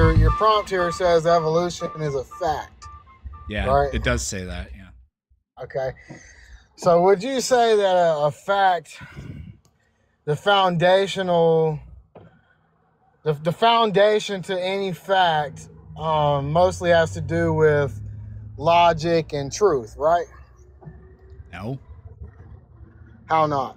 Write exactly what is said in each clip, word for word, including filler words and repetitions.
your your prompt here says evolution is a fact. Yeah, right? It does say that. Yeah. Okay. So would you say that a, a fact, the foundational, the, the foundation to any fact um, mostly has to do with logic and truth, right? No. How not?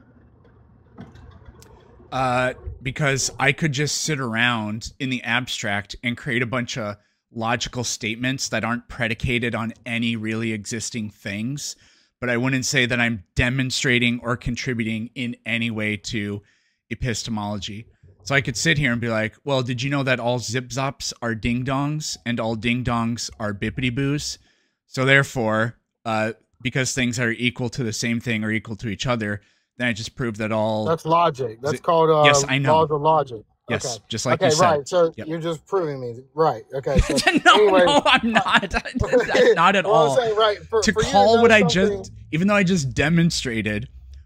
Uh, because I could just sit around in the abstract and create a bunch of logical statements that aren't predicated on any really existing things, but I wouldn't say that I'm demonstrating or contributing in any way to epistemology. So I could sit here and be like, well, did you know that all zip-zops are ding-dongs and all ding-dongs are bippity-boos? So therefore, uh, because things are equal to the same thing or equal to each other, then I just proved that all... That's logic. That's called uh, yes, I know. laws of logic. Yes, okay. just like okay, you said. right. So yep. you're just proving me. Right. Okay. So no, anyway, no, I'm not. Not at well, all. I'm saying, right, for, to for call to what I something... just, even though I just demonstrated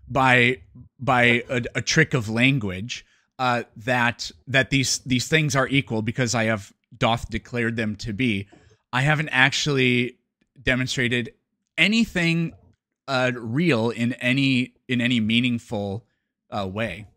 by by a, a trick of language uh, that that these these things are equal because I have doth declared them to be, I haven't actually demonstrated anything uh, real in any in any meaningful uh, way.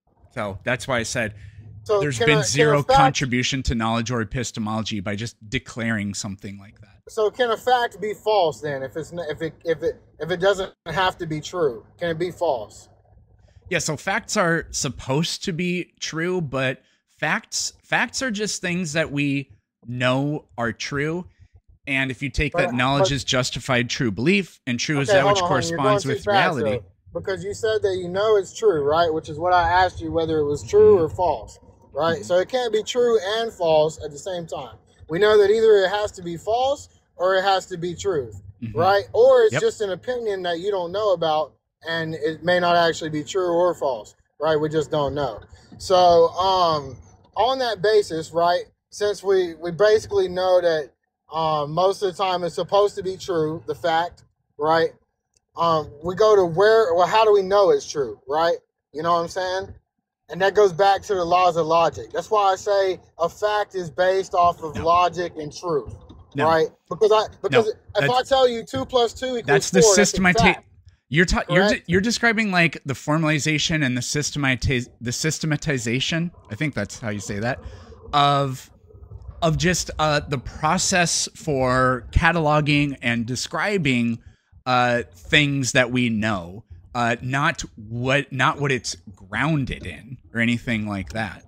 So that's why I said so there's been I, zero fact, contribution to knowledge or epistemology by just declaring something like that. So can a fact be false then if it's if it if it if it doesn't have to be true? Can it be false? Yeah, so facts are supposed to be true, but facts facts are just things that we know are true. And if you take but, that knowledge but, is justified true belief, and true okay, is that which on, corresponds with fast, reality. Though, because you said that you know it's true, right? Which is what I asked you, whether it was true mm-hmm. or false, right? Mm-hmm. So it can't be true and false at the same time. We know that either it has to be false or it has to be truth, mm-hmm. right? Or it's yep. just an opinion that you don't know about, and it may not actually be true or false, right? We just don't know. So um, on that basis, right, since we, we basically know that um, most of the time it's supposed to be true, the fact, right? Um, we go to where, well, how do we know it's true, right? You know what I'm saying? And that goes back to the laws of logic. That's why I say a fact is based off of no. logic and truth, no. right? Because I because no. if I tell you two plus two equals that's four, the systematization. You're ta- you're de- you're describing like the formalization and the systematiz- the systematization. I think that's how you say that of of just uh, the process for cataloging and describing uh, things that we know. Uh, not what, not what it's grounded in, or anything like that.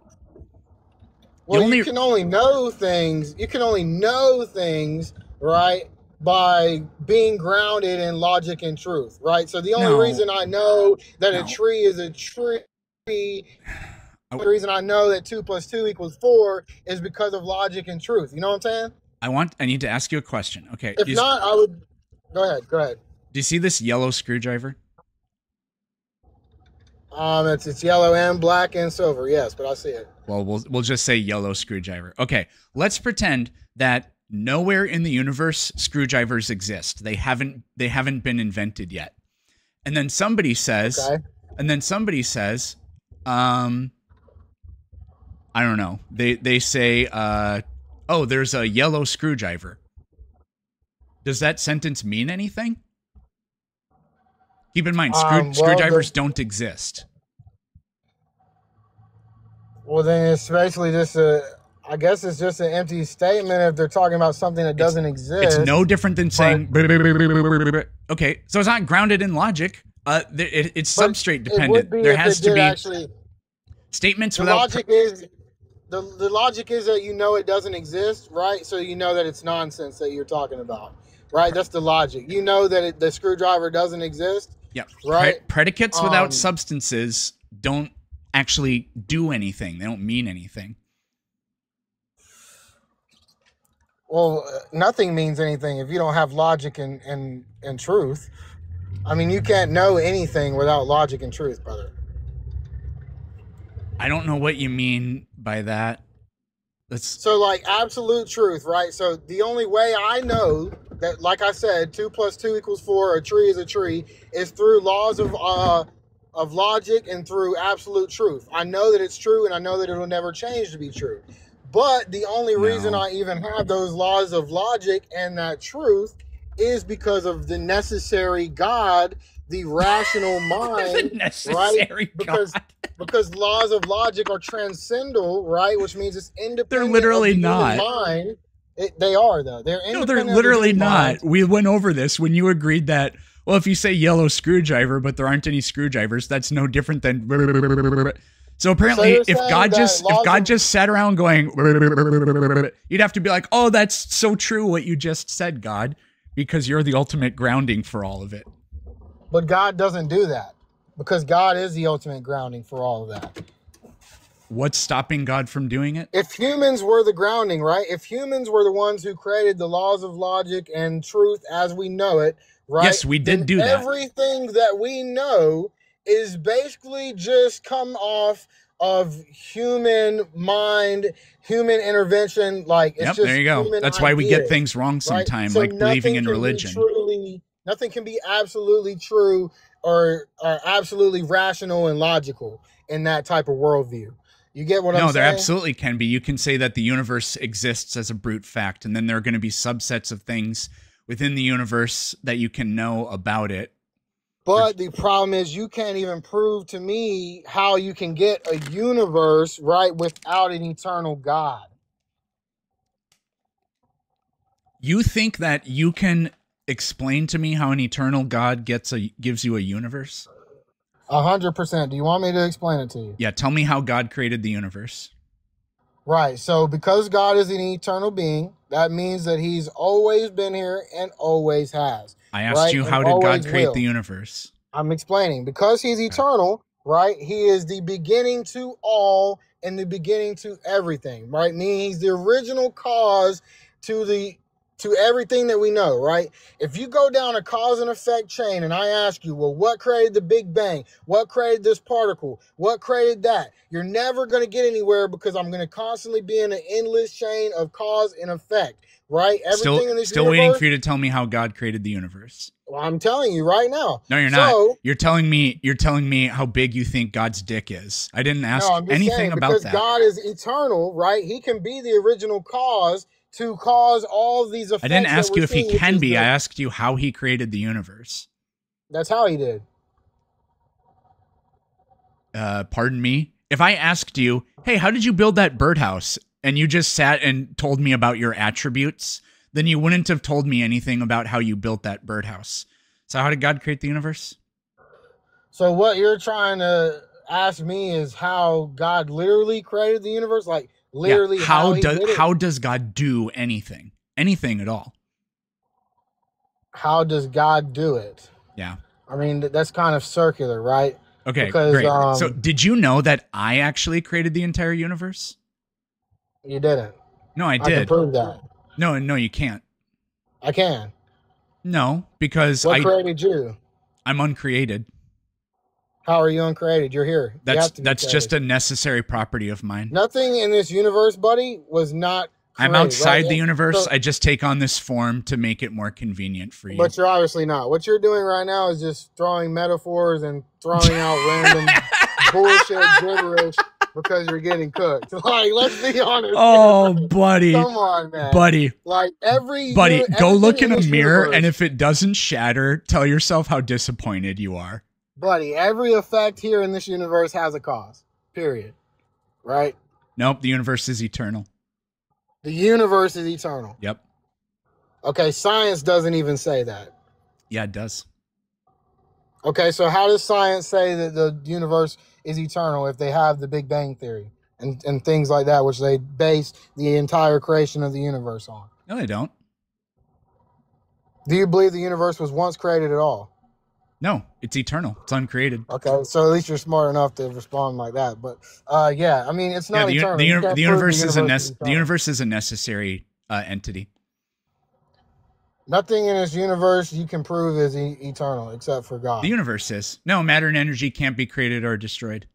Well, you, only, you can only know things. You can only know things, right, by being grounded in logic and truth, right? So the only no, reason I know that no. a tree is a tree, the reason I know that two plus two equals four is because of logic and truth. You know what I'm saying? I want. I need to ask you a question. Okay. If you, not, I would. Go ahead. Go ahead. Do you see this yellow screwdriver? Um, it's it's yellow and black and silver, yes, but I see it. Well, we'll we'll just say yellow screwdriver. Okay, let's pretend that nowhere in the universe screwdrivers exist. They haven't they haven't been invented yet. And then somebody says, okay. and then somebody says, um, I don't know. They they say, uh, oh, there's a yellow screwdriver. Does that sentence mean anything? Keep in mind, screw, um, well, screwdrivers the, don't exist. Well, then it's basically just a, I guess it's just an empty statement if they're talking about something that doesn't it's, exist. It's no different than saying, but, okay, so it's not grounded in logic. Uh, it, it's substrate dependent. There has to be actually, statements the without... Logic is, the, the logic is that you know it doesn't exist, right? So you know that it's nonsense that you're talking about, right? That's the logic. You know that it, the screwdriver doesn't exist. Yeah, right. Pre predicates without um, substances don't actually do anything. They don't mean anything. Well, nothing means anything if you don't have logic and, and, and truth. I mean, you can't know anything without logic and truth, brother. I don't know what you mean by that. Let's... So, like, absolute truth, right? So the only way I know that, like I said, two plus two equals four, a tree is a tree, is through laws of uh, of logic and through absolute truth. I know that it's true, and I know that it will never change to be true. But the only reason No. I even have those laws of logic and that truth is because of the necessary God, the rational mind, The necessary right? Because God. because laws of logic are transcendental, right? Which means it's independent. They're literally of the human not. mind. It, they are though. They're No, independent. they're of the literally human not. mind. We went over this when you agreed that, well, if you say yellow screwdriver, but there aren't any screwdrivers, that's no different than. So apparently, So if you're God saying just that if laws God of- just sat around going, you'd have to be like, oh, that's so true what you just said, God, because you're the ultimate grounding for all of it. But God doesn't do that because God is the ultimate grounding for all of that. What's stopping God from doing it? If humans were the grounding, right? If humans were the ones who created the laws of logic and truth as we know it, right? Yes, we did then do that. Everything that we know is basically just come off of human mind, human intervention. Like it's Yep, just there you go. human That's why we get ideas, things wrong right? sometimes, So like believing nothing in can be religion. Truly, nothing can be absolutely true or, or absolutely rational and logical in that type of worldview. You get what No, I'm saying? there absolutely can be. You can say that the universe exists as a brute fact, and then there are going to be subsets of things within the universe that you can know about it. But the problem is you can't even prove to me how you can get a universe, right, without an eternal God. You think that you can explain to me how an eternal God gets a gives you a universe? A hundred percent. Do you want me to explain it to you? Yeah, tell me how God created the universe. Right. So because God is an eternal being, that means that he's always been here and always has. I asked right? you, And how did God always create will. the universe? I'm explaining. Because he's eternal, right? He is the beginning to all and the beginning to everything, right? Meaning he's the original cause to the to everything that we know, right? If you go down a cause and effect chain and I ask you, well, what created the Big Bang? What created this particle? What created that? You're never going to get anywhere because I'm going to constantly be in an endless chain of cause and effect, right? Everything Still, in this still universe, waiting for you to tell me how God created the universe. well, I'm telling you right now. No, you're so, not. You're telling me. You're telling me how big you think God's dick is. I didn't ask No, I'm just anything saying, about because that. God is eternal, right? He can be the original cause to cause all of these effects. I didn't that ask we're you if he seeing, which can is be. the- I asked you how he created the universe. That's how he did. Uh, pardon me. If I asked you, hey, how did you build that birdhouse? And you just sat and told me about your attributes, then you wouldn't have told me anything about how you built that birdhouse. So how did God create the universe? So what you're trying to ask me is how God literally created the universe, like literally Yeah, how, how he does did it. how does God do anything? Anything at all? How does God do it? Yeah. I mean, th- that's kind of circular, right? Okay, Because, great. um, So did you know that I actually created the entire universe? You didn't. No, I I can did. prove that. No, no, you can't. I can. No, because What I created you? I'm uncreated. How are you uncreated? You're here. You That's have to be that's just created. a necessary property of mine. Nothing in this universe, buddy, was not I'm created, outside right? the universe. So- I just take on this form to make it more convenient for you. But you're obviously not. What you're doing right now is just throwing metaphors and throwing out random bullshit gibberish because you're getting cooked. Like, let's be honest. Oh, buddy, Come on, man. buddy, Like every buddy, uni- go everything look in a this mirror, universe- and if it doesn't shatter, tell yourself how disappointed you are. buddy, every effect here in this universe has a cause. Period. Right? Nope, the universe is eternal. The universe is eternal. Yep. Okay, science doesn't even say that. Yeah, it does. Okay, so how does science say that the universe is eternal if they have the Big Bang Theory and, and things like that, which they base the entire creation of the universe on? No, they don't. Do you believe the universe was once created at all? No, it's eternal. It's uncreated. Okay, so at least you're smart enough to respond like that. But uh, yeah, I mean, it's Yeah, not the, eternal. the, You uni- can't the prove universe is a universe nec- the eternal. universe is a necessary uh, entity. Nothing in this universe you can prove is e- eternal except for God. The universe is. No, matter and energy can't be created or destroyed.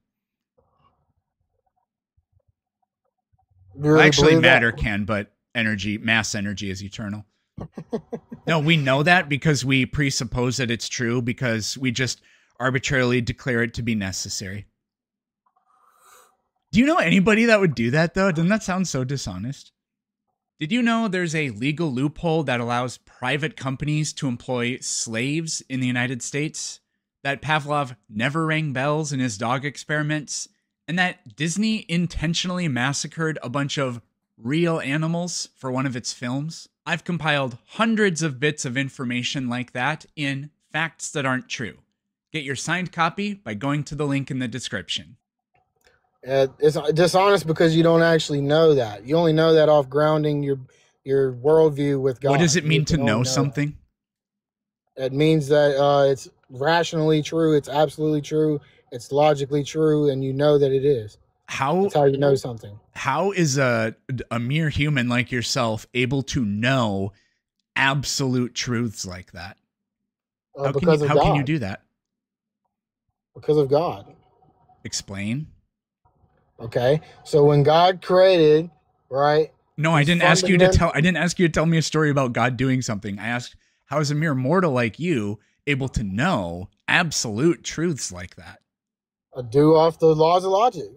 You really Actually, believe that? matter can, but energy, mass energy is eternal. No, we know that because we presuppose that it's true because we just arbitrarily declare it to be necessary. Do you know anybody that would do that, though? Doesn't that sound so dishonest? Did you know there's a legal loophole that allows private companies to employ slaves in the United States? That Pavlov never rang bells in his dog experiments? And that Disney intentionally massacred a bunch of real animals for one of its films? I've compiled hundreds of bits of information like that in Facts That Aren't True. Get your signed copy by going to the link in the description. Uh, it's dishonest because you don't actually know that. You only know that off grounding your your worldview with God. What does it mean You to can only know something? that. It means that uh, it's rationally true, it's absolutely true, it's logically true, and you know that it is. How That's how you know something. how is a a mere human like yourself able to know absolute truths like that? Uh, How can because you, of how God. can you do that? Because of God. Explain. Okay, so when God created, right? No, I It's didn't ask you to fundament- tell. I didn't ask you to tell me a story about God doing something. I asked, how is a mere mortal like you able to know absolute truths like that? Uh, do off the laws of logic,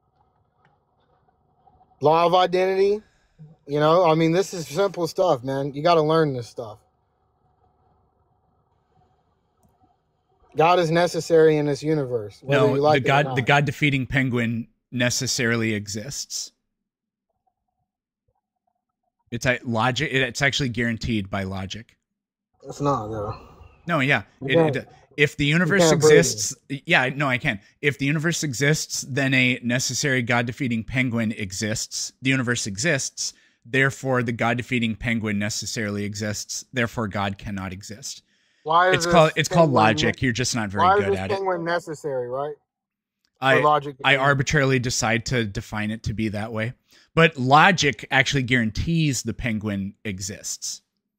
law of identity. You know, I mean, this is simple stuff, man. You got to learn this stuff. God is necessary in this universe. Whether No, you like the it or God, not. the God defeating penguin necessarily exists. It's a logic. It's actually guaranteed by logic. It's not though. No, yeah. You It, can't- it, if the universe can't prove it. exists, yeah, no, I can. If the universe exists, then a necessary God defeating penguin exists. The universe exists. Therefore, the God defeating penguin necessarily exists. Therefore, God cannot exist. Why is It's this called it's called penguin- logic. You're just not very Why is good this at it. penguin necessary, right? For I logic. to I be- arbitrarily decide to define it to be that way. But logic actually guarantees the penguin exists.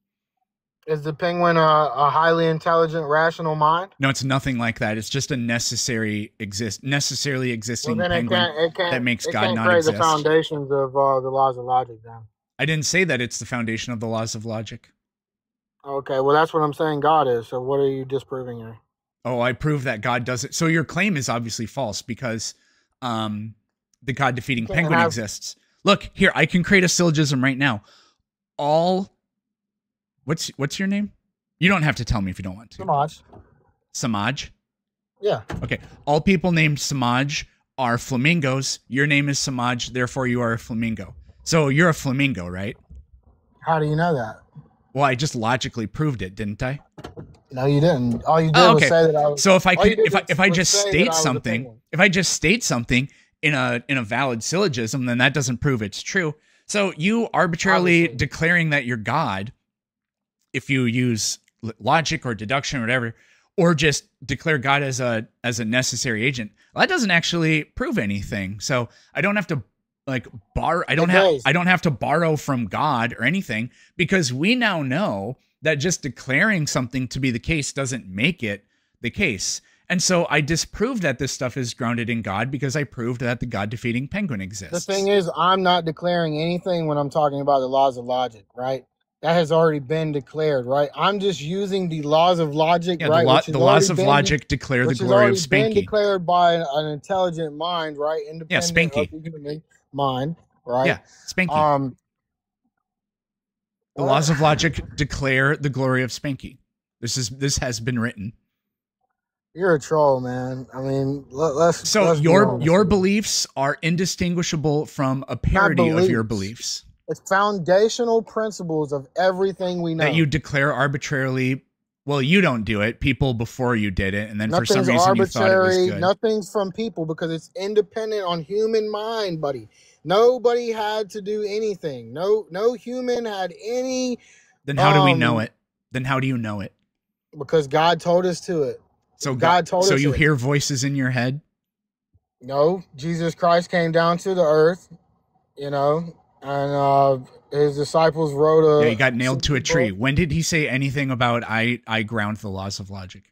Is the penguin a, a highly intelligent, rational mind? No, it's nothing like that. It's just a necessary exist necessarily existing Well, then it penguin. can't. It can't. that makes it God can't not create exist. the foundations of uh, the laws of logic. Then. I didn't say that it's the foundation of the laws of logic. Okay, well, that's what I'm saying. God is. So, what are you disproving here? Oh, I proved that God doesn't. So your claim is obviously false because um, the God defeating Can't penguin have- exists. Look here, I can create a syllogism right now. All, what's what's your name? You don't have to tell me if you don't want to. Samaj. Samaj. Yeah. Okay. All people named Samaj are flamingos. Your name is Samaj, therefore you are a flamingo. So you're a flamingo, right? How do you know that? Well, I just logically proved it, didn't I? No, you didn't. All you did Oh, was okay. say that I was. So if I all you could, did if I was- if I was just say that I state was a something, penguin. if I just state something in a in a valid syllogism, then that doesn't prove it's true. So you arbitrarily Obviously. declaring that you're God, if you use l- logic or deduction or whatever, or just declare God as a as a necessary agent, well, that doesn't actually prove anything. So I don't have to like borrow. I don't It have does. I don't have to borrow from God or anything because we now know that just declaring something to be the case doesn't make it the case. And so I disproved that this stuff is grounded in God because I proved that the God defeating penguin The exists. thing is, I'm not declaring anything when I'm talking about the laws of logic, right? That has already been declared, right? I'm just using the laws of logic, yeah, right? the, lo- which has the laws already of been- logic declare the which has glory of already been Spanky. declared by an, an intelligent mind, right? Independent Spanky. of the human mind, right? Yeah, Spanky. Um, the what? laws of logic declare the glory of Spanky. This is this has been written. You're a troll, man. I mean, let, let's. So let's be your honest your here. beliefs are indistinguishable from a parody of your beliefs. beliefs It's foundational principles of everything we know. that you declare arbitrarily. Well, you don't do it. People before you did it, and then for Nothing's some reason you thought it was arbitrary. good. Nothing's from people because it's independent on human mind, buddy. Nobody had to do anything. No, no human had any Then how do we um, know it? Then how do you know it? because God told us to it. So God God, told so us you it. hear voices in your head. No, Jesus Christ came down to the earth, you know, and uh, his disciples wrote a. Yeah, he got nailed to a book. tree. When did he say anything about I I ground the laws of logic?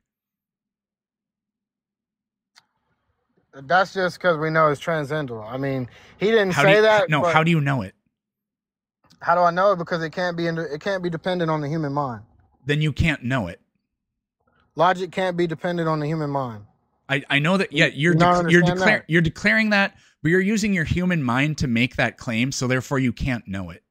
That's just because we know it's transcendental. I mean, he didn't How say do you, that. no, but how do you know it? how do I know it? Because it can't be. Into, it can't be dependent on the human mind. Then you can't know it. Logic can't be dependent on the human mind. I, I know that. Yeah, you're You not dec- you're understand declaring that? you're declaring that, but you're using your human mind to make that claim. So therefore, you can't know it.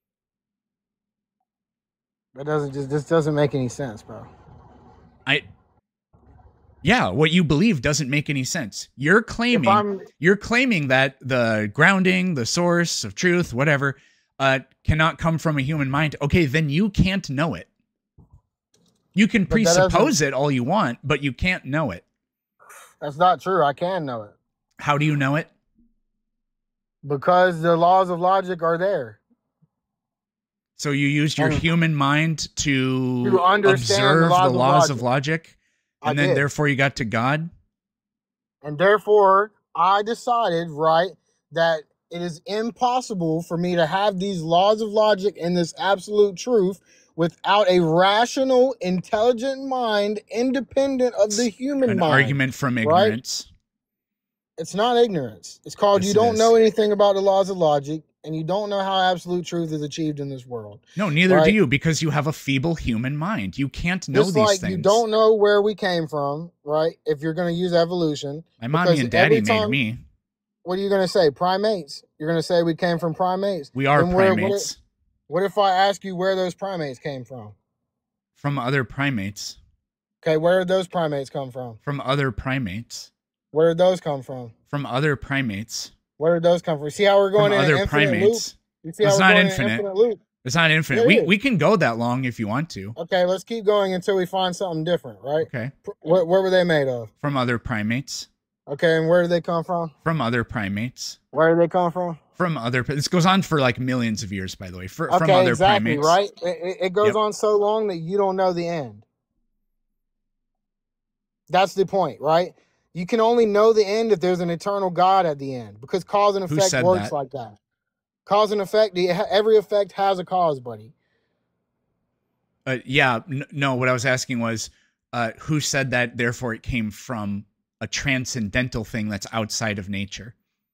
That doesn't just this doesn't make any sense, bro. I. Yeah, what you believe doesn't make any sense. You're If claiming I'm you're claiming that the grounding, the source of truth, whatever, uh, cannot come from a human mind. Okay, then you can't know it. You can But that doesn't- presuppose it all you want, but you can't know it. that's not true. I can know it How do you know it? because the laws of logic are there. So you used your And- human mind to, To understand the observe laws the of laws of logic. logic, I and then did. therefore you got to God. And therefore, I decided, right, that it is impossible for me to have these laws of logic and this absolute truth without a rational, intelligent mind, independent of the human An mind. argument from right? ignorance. It's not ignorance. It's called Yes, you it don't is. know anything about the laws of logic, and you don't know how absolute truth is achieved in this world. No, neither Right. do you, because you have a feeble human mind. You can't know Just these like things. you don't know where we came from, right? If you're going to use evolution, My mommy because and daddy every made time- me. what are you going to say? Primates? You're going to say we came from primates? We are Then where- what primates if- What if I ask you where those primates came from? from other primates. Okay, where did those primates come from? From other primates. Where did those come from? From other primates. Where did those come from? See how we're going From in other an infinite loop? primates. You see It's how not we're going infinite. in an infinite loop? It's not infinite. It we is. we can go that long if you want to. Okay, let's keep going until we find something different, right? Okay. What, what were they made of? From other primates. Okay, and where did they come from? From other primates. Where did they come from? From other. This goes on for like millions of years, by the way. For, from Okay, other exactly, primates. right? It, it- it goes Yep. on so long that you don't know the end. That's the point, right? You can only know the end if there's an eternal God at the end, because cause and Who effect said works that? like that. Cause and effect, the- every effect has a cause, buddy. Uh, yeah. N- no, what I was asking was, uh, who said that? Therefore, it came from a transcendental thing that's outside of nature.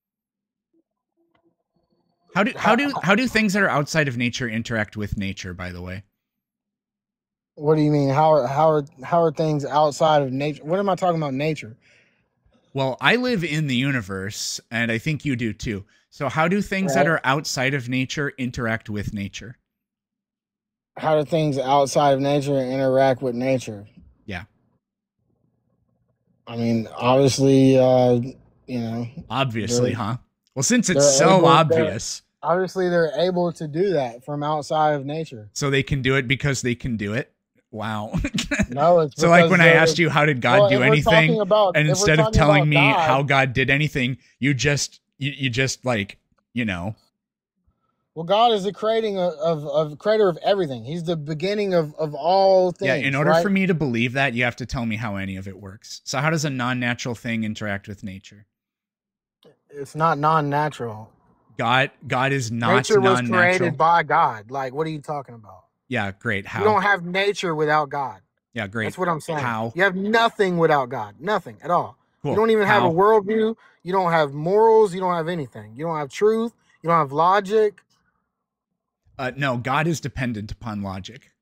How do how do how do things that are outside of nature interact with nature? By the way, What do you mean? How are how are how are things outside of nature? What am I talking about? Nature? well, I live in the universe, and I think you do too. So, how do things that Right. are outside of nature interact with nature? How do things outside of nature interact with nature? Yeah. I mean, obviously, uh, you know, Obviously, They're- huh? Well, since it's they're so able- they're- obvious, obviously they're able to do that from outside of nature. so they can do it because they can do it. Wow. No, it's So, like because when I they're- asked you, how did God Well, do if we're anything? talking about- And if we're instead of talking telling about me God- how God did anything, you just you, you just like, you know, Well, God is the creating of, of, of creator of everything. He's the beginning of, of all things. yeah, in order right? for me to believe that, you have to tell me how any of it works. So how does a non-natural thing interact with nature? It's not non-natural. God God is not Nature was non-natural. created by God. Like, what are you talking about? Yeah, great. How? You don't have nature without God. yeah, great. That's what I'm saying. How? You have nothing without God. Nothing at all. Cool. You don't even have How? a worldview. You don't have morals. You don't have anything. You don't have truth. You don't have logic. Uh, no, God is dependent upon logic.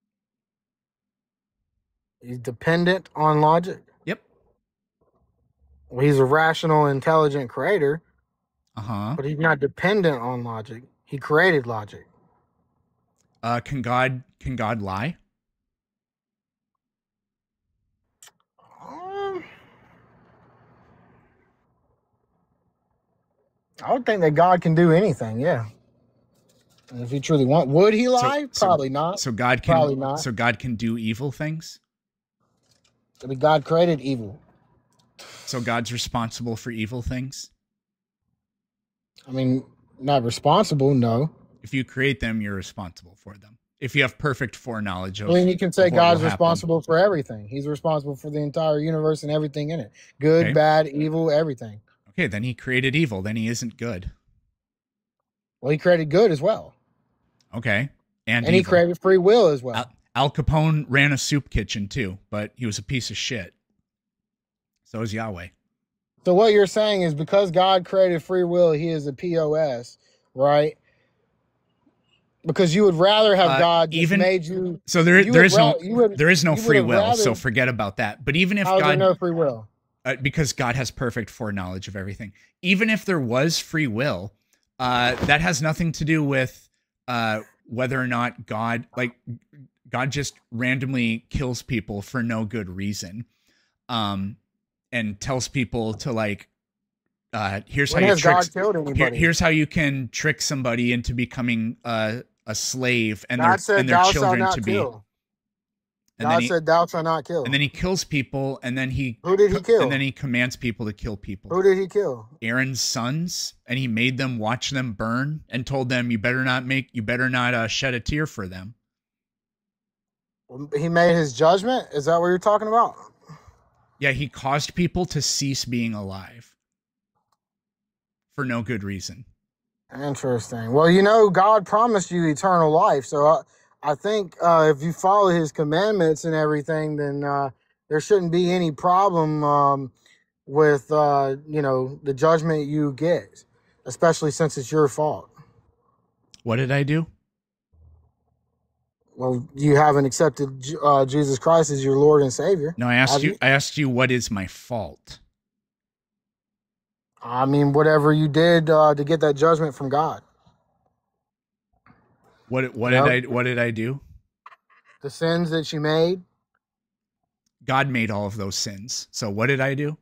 He's dependent on logic. Yep. Well, he's a rational, intelligent creator, Uh-huh. but he's not dependent on logic. He created logic. Uh can God can God lie? Um, I would think that God can do anything, yeah. And if he truly want, would he lie? so- Probably not. So God can Probably not. so God can do evil things? I mean, God created evil. So God's responsible for evil things? I mean, not responsible, no. If you create them, you're responsible for them. If you have perfect foreknowledge of I mean, you can say of what God's will happen. responsible for everything. He's responsible for the entire universe and everything in it. Good, Okay. bad, evil, everything. Okay, then he created evil. Then he isn't good. Well, he created good as well. Okay. And, And he evil. created free will as well. Al, Al Capone ran a soup kitchen too, but he was a piece of shit. So is Yahweh. So what you're saying is because God created free will, he is a P O S, right? Because you would rather have Uh, God just even- made you. So there you there would is no ra- you would- there is no you free would will. So rather- forget about that. But even if How is there God no free will? uh, because God has perfect foreknowledge of everything. Even if there was free will, uh, that has nothing to do with uh, whether or not God, like God just randomly kills people for no good reason, um, and tells people to like, uh, here's When how you has trick, God killed anybody? here, here's how you can trick somebody into becoming uh, a slave and God their said, and their "Thou shalt children not to be." kill." And God then he, said, "Thou shalt not kill." and then he kills people, and then he Who did he kill? and then he commands people to kill people. Who did he kill? Aaron's sons, and he made them watch them burn and told them, "You better not make, you better not uh, shed a tear for them." He made his judgment. Is that what you're talking about? Yeah, he caused people to cease being alive for no good reason. Interesting. Well, you know, God promised you eternal life, so I, I think uh, if you follow His commandments and everything, then uh, there shouldn't be any problem um, with uh, you know, the judgment you get, especially since it's your fault. What did I do? Well, you haven't accepted uh, Jesus Christ as your Lord and Savior. No, I asked have you, you? I asked you, what is my fault? I mean, whatever you did uh, to get that judgment from God. What what Yep. did I what did I do? The sins that you made. God made all of those sins. So what did I do?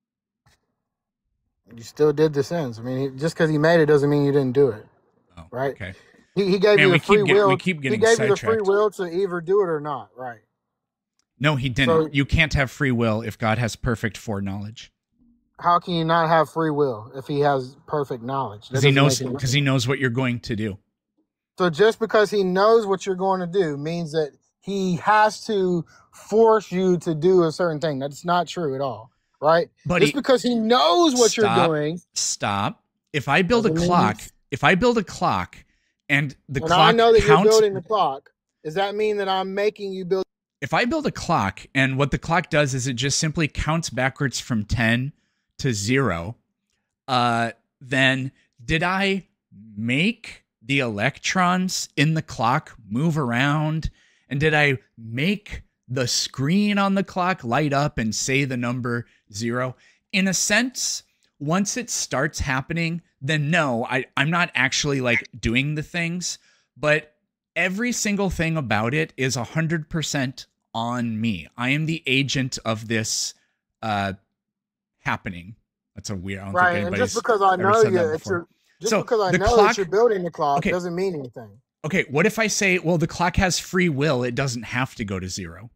You still did the sins. I mean, he- just because He made it doesn't mean you didn't do it. Oh, Right. okay. He, he gave Man, you we the free keep get- will. we keep he getting gave you the free sidetracked. will to either do it or not. Right. No, he didn't. So- You can't have free will if God has perfect foreknowledge. How can you not have free will if He has perfect knowledge? That Because he doesn't knows make any because he knows what you're going to do. So just because He knows what you're going to do means that He has to force you to do a certain thing. That's not true at all, right? But Just he- because He knows what Stop. you're doing, Stop. If I build a Doesn't mean clock, he's- if I build a clock and the and clock I know that counts, you're building the clock, does that mean that I'm making you build? if I build a clock and what the clock does is it just simply counts backwards from ten to zero, uh, then did I make the electrons in the clock move around? And did I make the screen on the clock light up and say the number zero? In a sense, once it starts happening, then no, I, I'm not actually like doing the things, but every single thing about it is one hundred percent on me. I am the agent of this uh, happening. That's a weird, I don't Right, think and anybody's just because I ever know said you, that it's before. your, just So, because I the know clock- that you're building the clock Okay. doesn't mean anything. Okay, what if I say, well, the clock has free will, it doesn't have to go to zero?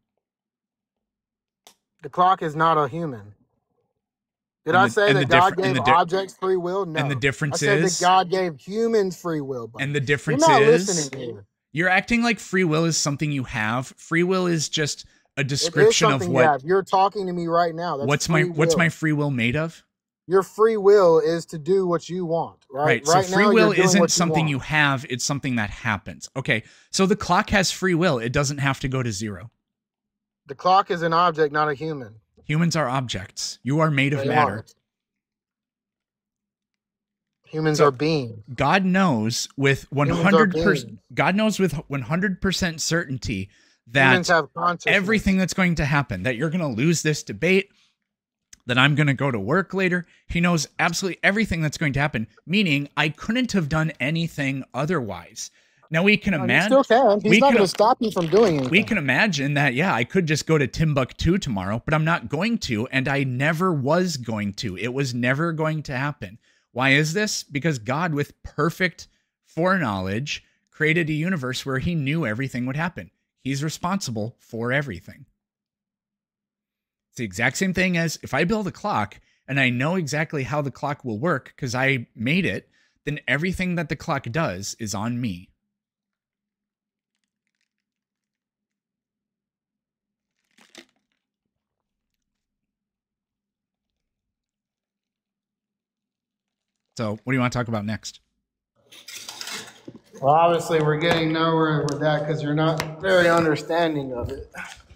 The clock is not a human. Did And I the- say and that the God differ- and gave the di- objects free will? No. And the I difference said is, that God gave humans free will. But and the you're difference not is, listening here. you're acting like free will is something you have. Free will is just a It is description of something you what, have. You're talking to me right now. That's what's my, free what's will. my free will made of? Your free will is to do what you want, right? Right. So free now, will you're doing isn't what something you, you want. have, it's something that happens. Okay. So the clock has free will. It doesn't have to go to zero. The clock is an object, not a human. Humans are objects. You are made of They matter. aren't. Humans So- are beings. God knows with one Humans are hundred percent beings. God knows with one hundred percent certainty that Humans have consciousness. everything that's going to happen, that you're going to lose this debate, that I'm going to go to work later. He knows absolutely everything that's going to happen, meaning I couldn't have done anything otherwise. Now we can No, you imagine still can. He's we not can- going to stop you from doing anything. we can imagine that, yeah, I could just go to Timbuktu tomorrow, but I'm not going to, and I never was going to. It was never going to happen. Why is this? Because God, with perfect foreknowledge, created a universe where he knew everything would happen. He's responsible for everything. It's the exact same thing as if I build a clock and I know exactly how the clock will work because I made it, then everything that the clock does is on me. So what do you want to talk about next? Well, obviously, we're getting nowhere with that because you're not very understanding of it.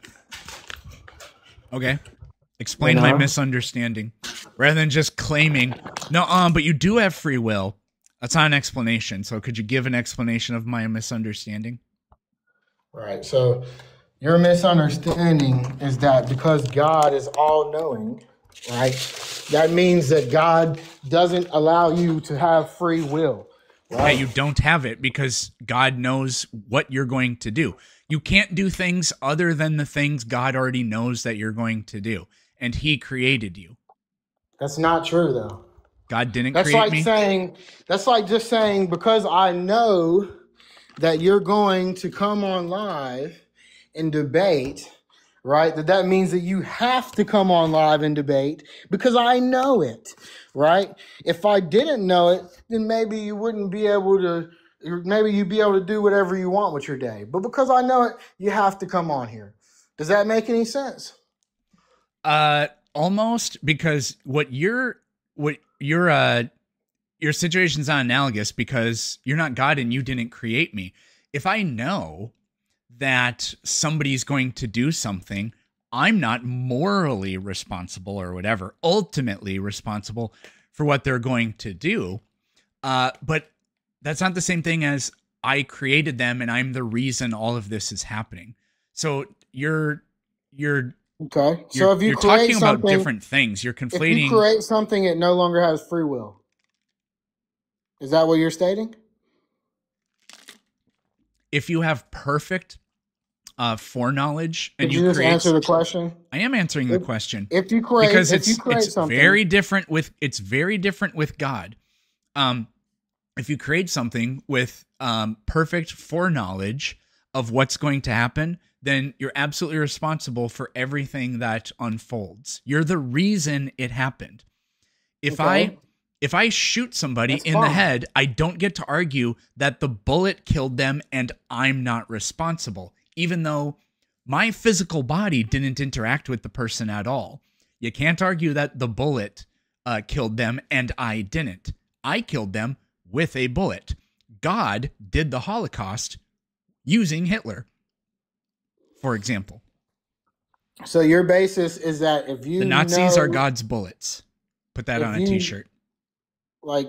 Okay. Explain You my know? misunderstanding rather than just claiming, no, um, but you do have free will. That's not an explanation. So could you give an explanation of my misunderstanding? Right. So your misunderstanding is that because God is all knowing, right? That means that God doesn't allow you to have free will. Right? Yeah, you don't have it because God knows what you're going to do. You can't do things other than the things God already knows that you're going to do. And he created you. That's not true, though. God didn't that's create like me? saying, that's like just saying, because I know that you're going to come on live and debate, right? That that means that you have to come on live and debate because I know it, right? If I didn't know it, then maybe you wouldn't be able to, maybe you'd be able to do whatever you want with your day. But because I know it, you have to come on here. Does that make any sense? Uh, almost, because what you're, what you're, uh, your situation's not analogous because you're not God and you didn't create me. If I know that somebody's going to do something, I'm not morally responsible or whatever, ultimately responsible for what they're going to do. Uh, but that's not the same thing as I created them and I'm the reason all of this is happening. So you're, you're, okay. So you're, if you you're create talking about something, different things. You're conflating. If you create something, it no longer has free will. Is that what you're stating? If you have perfect uh, foreknowledge and Did you, you just create, answer the question? I am answering if, the question. If you create, because if it's you create it's something, very different with it's very different with God. Um, if you create something with um, perfect foreknowledge of what's going to happen, then you're absolutely responsible for everything that unfolds. You're the reason it happened. If okay. I If I shoot somebody That's in fine. the head, I don't get to argue that the bullet killed them and I'm not responsible, even though my physical body didn't interact with the person at all. You can't argue that the bullet uh, killed them and I didn't. I killed them with a bullet. God did the Holocaust using Hitler, for example. So your basis is that if you The Nazis know, are God's bullets. Put that on a you, t-shirt. Like,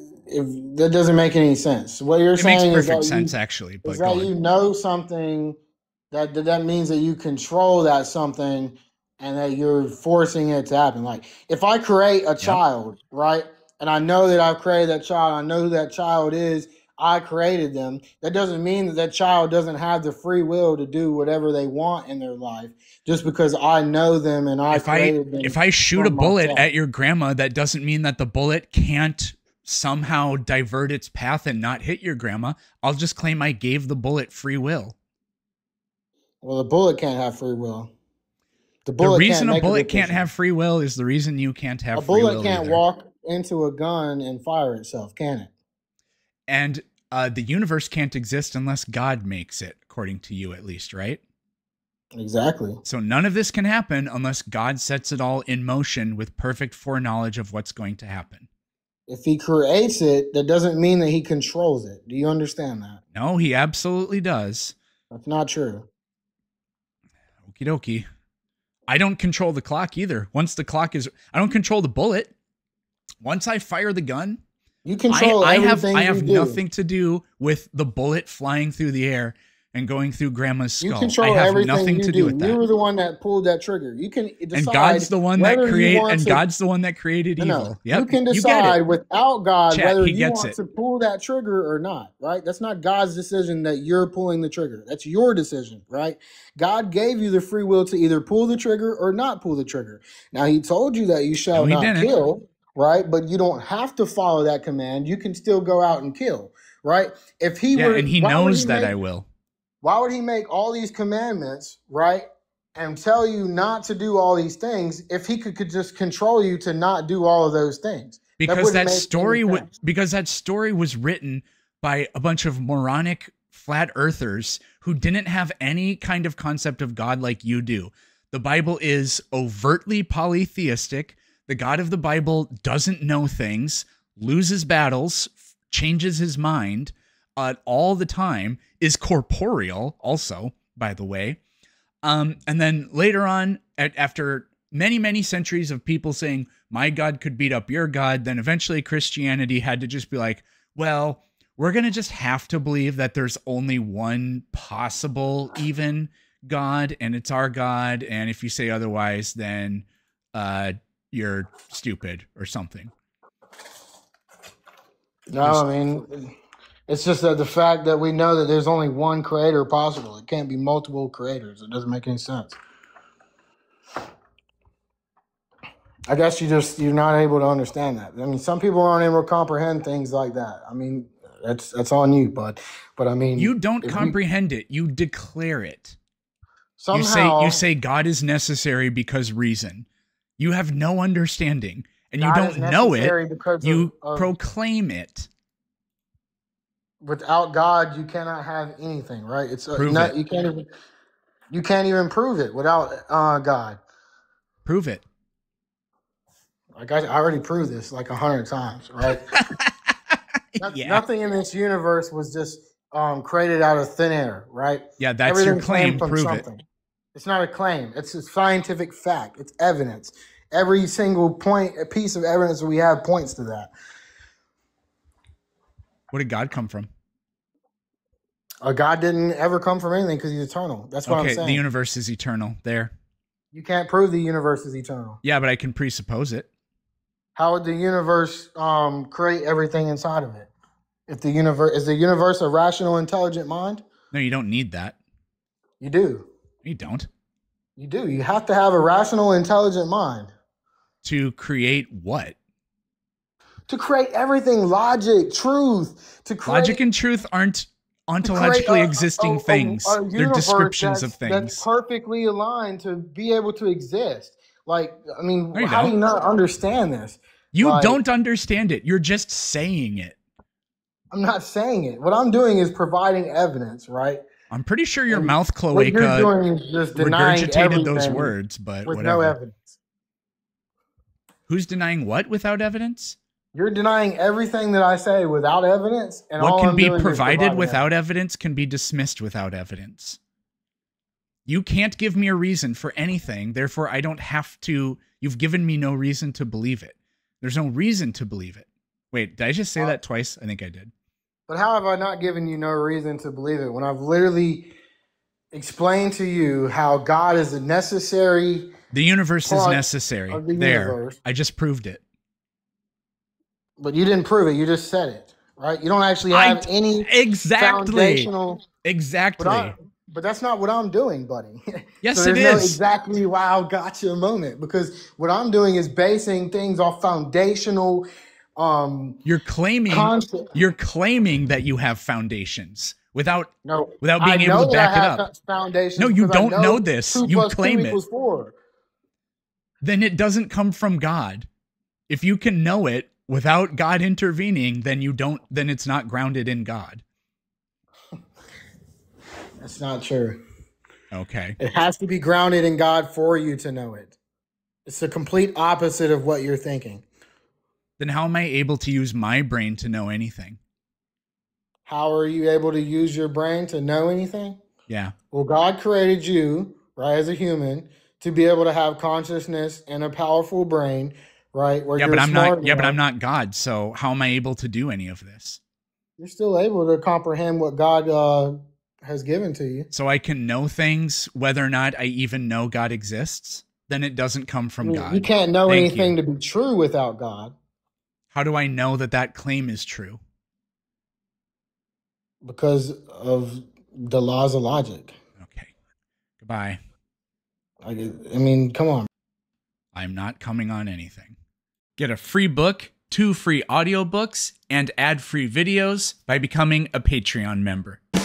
if that doesn't make any sense. What you're it saying makes is perfect that sense, you, actually. But is that you know something that that means that you control that something and that you're forcing it to happen. Like if I create a Yep. child, right, and I know that I've created that child, I know who that child is. I created them. That doesn't mean that that child doesn't have the free will to do whatever they want in their life just because I know them and I if created I, them. If I shoot a bullet myself. at your grandma, that doesn't mean that the bullet can't somehow divert its path and not hit your grandma. I'll just claim I gave the bullet free will. Well, the bullet can't have free will. The, bullet the reason can't a bullet a can't have free will is the reason you can't have a free will. A bullet can't either. walk into a gun and fire itself, can it? And uh, the universe can't exist unless God makes it, according to you at least, right? Exactly. So none of this can happen unless God sets it all in motion with perfect foreknowledge of what's going to happen. If he creates it, that doesn't mean that he controls it. Do you understand that? No, he absolutely does. That's not true. Okie dokie. I don't control the clock either. Once the clock is, I don't control the bullet. Once I fire the gun, you control I, I everything have I have you do. nothing to do with the bullet flying through the air and going through grandma's skull. You control I have everything nothing you to do. do with that. You were the one that pulled that trigger. You can decide. And God's the one that create and to, God's the one that created no, evil. No. Yep. You can you decide without God Chat, whether he you gets want it. to pull that trigger or not, right? That's not God's decision that you're pulling the trigger. That's your decision, right? God gave you the free will to either pull the trigger or not pull the trigger. Now, he told you that you shall No, he not didn't. kill, right? But you don't have to follow that command. You can still go out and kill, right? If he yeah, were, and he knows he that make, I will. Why would he make all these commandments, right, and tell you not to do all these things if he could, could just control you to not do all of those things? Because that, that story was because that story was written by a bunch of moronic flat earthers who didn't have any kind of concept of God like you do. The Bible is overtly polytheistic. The God of the Bible doesn't know things, loses battles, changes his mind uh, all the time, is corporeal also, by the way. Um, and then later on, at, after many, many centuries of people saying, my God could beat up your God, then eventually Christianity had to just be like, well, we're going to just have to believe that there's only one possible even God, and it's our God. And if you say otherwise, then, uh, you're stupid or something. No, I mean, it's just that the fact that we know that there's only one creator possible. It can't be multiple creators. It doesn't make any sense. I guess you just you're not able to understand that. I mean, some people aren't able to comprehend things like that. I mean, that's that's on you, bud. But I mean, you don't comprehend you, it. You declare it. Somehow, you say you say God is necessary because reason. You have no understanding, and God you don't know it. You of, of, proclaim it. Without God, you cannot have anything, right? It's uh, prove not, it. You can't even you can't even prove it without uh, God. Prove it. Like I, I already proved this like a hundred times, right? Yeah. Nothing in this universe was just um, created out of thin air, right? Yeah, that's Everything your claim. Prove something. it. It's not a claim. It's a scientific fact. It's evidence. Every single point, a piece of evidence we have points to that. Where did God come from? Uh, God didn't ever come from anything because he's eternal. That's what okay, I'm saying. The universe is eternal. There. You can't prove the universe is eternal. Yeah, but I can presuppose it. How would the universe um, create everything inside of it? If the universe is the universe a rational, intelligent mind? No, you don't need that. You do. You don't. You do. You have to have a rational, intelligent mind. To create what? To create everything, logic, truth. To create, logic and truth aren't ontologically a, existing a, a, things. A They're descriptions of things. That's perfectly aligned to be able to exist. Like, I mean, no, how don't. do you not understand this? You like, don't understand it. You're just saying it. I'm not saying it. What I'm doing is providing evidence, right? I'm pretty sure your and mouth cloaca just regurgitated those words, but with whatever. no evidence. Who's denying what without evidence? You're denying everything that I say without evidence. And what all can I'm be doing provided without evidence can be dismissed without evidence. You can't give me a reason for anything, therefore I don't have to. You've given me no reason to believe it. There's no reason to believe it. Wait, did I just say uh, that twice? I think I did. But how have I not given you no reason to believe it when I've literally explained to you how God is a necessary... The universe is necessary. The there. Universe. I just proved it. But you didn't prove it. You just said it, right? You don't actually have I, any exactly. foundational... Exactly. But, I, but that's not what I'm doing, buddy. Yes, so it no is. Exactly wow, gotcha moment. Because what I'm doing is basing things off foundational... Um, you're claiming concept. You're claiming that you have foundations without no, without being I able know to back that I it have up. Foundations no, you don't know, know this. You claim it. Four. Then it doesn't come from God. If you can know it without God intervening, then you don't. Then it's not grounded in God. That's not true. Okay. It has to be grounded in God for you to know it. It's the complete opposite of what you're thinking. Then how am I able to use my brain to know anything? How are you able to use your brain to know anything? Yeah. Well, God created you, right, as a human, to be able to have consciousness and a powerful brain, right? Where yeah, you're but I'm smart not. enough. Yeah, but I'm not God. So how am I able to do any of this? You're still able to comprehend what God uh, has given to you. So I can know things whether or not I even know God exists. Then it doesn't come from I mean, God. You can't know Thank anything you. to be true without God. How do I know that that claim is true? Because of the laws of logic. Okay. Goodbye. I, I mean, come on. I'm not coming on anything. Get a free book, two free audiobooks, and ad-free videos by becoming a Patreon member.